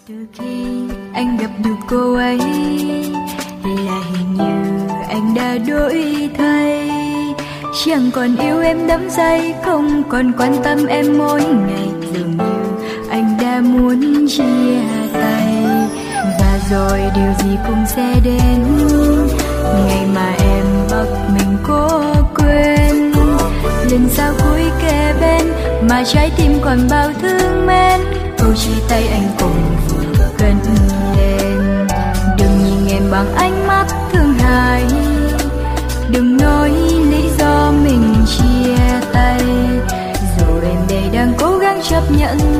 Từ khi anh gặp được cô ấy là hình như anh đã đổi thay, chẳng còn yêu em đắm say, không còn quan tâm em mỗi ngày, dường như anh đã muốn chia tay. Và rồi điều gì cũng sẽ đến, ngày mà em bắt mình cố quên. Lần sau cuối kề bên mà trái tim còn bao thương mến, câu chia tay anh cùng vừa cất lên. Đừng nhìn em bằng ánh mắt thương hại, đừng nói lý do mình chia tay. Dù em đây đang cố gắng chấp nhận